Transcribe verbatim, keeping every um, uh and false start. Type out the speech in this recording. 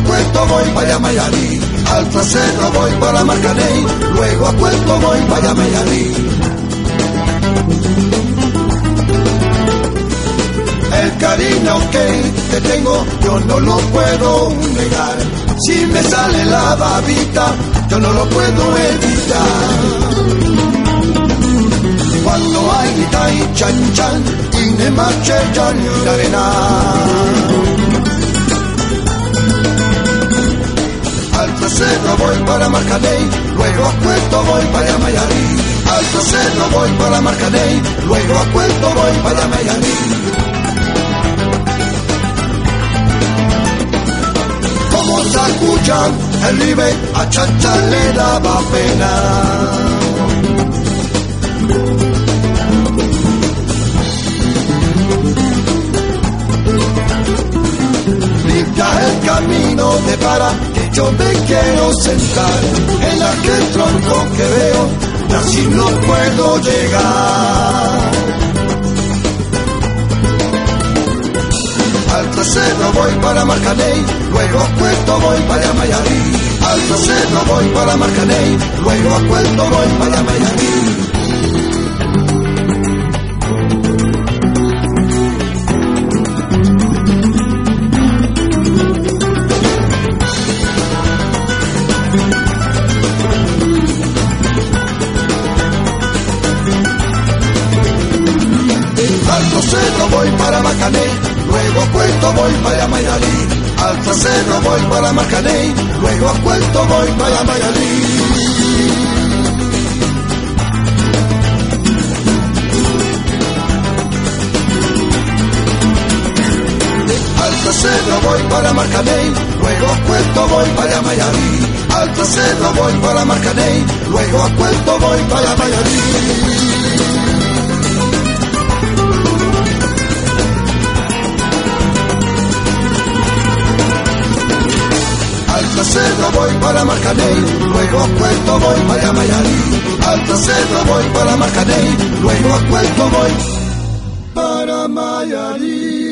a Puerto voy para Mayarí, al Trasero voy para Marcané, luego a Puerto voy para Mayarí. El cariño que te tengo yo no lo puedo negar, si me sale la babita yo no lo puedo evitar. Cuando hay guita y chan chan y me marche ya ni la arena. Al Trasero voy para Marcané, luego a Puerto voy para Mayarí. Al Trasero voy para Marcané, luego a Puerto voy para Mayarí. Como sacuchan el ribe, a Chacha le daba pena. Limpia el camino de para que yo me quiero sentar en aquel tronco que veo, y así no puedo llegar. Al Trasero voy para Marcané, luego a Puerto voy para Mayarí. Al Trasero voy para Marcané, luego a Puerto voy para Mayarí. Al Trasero voy para Marcané, luego a Puerto voy para Mayarí. Al Trasero voy para Marcané, luego a Puerto voy para Mayarí. Al Trasero voy para Marcané, luego a Puerto voy para Mayarí. Al Trasero voy para Marcané, luego a Puerto voy para Mayarí. Al Trasero voy para Marcané, luego a Puerto voy para Mayarí. Al Trasero voy para Marcané, luego a Puerto voy para Mayarí.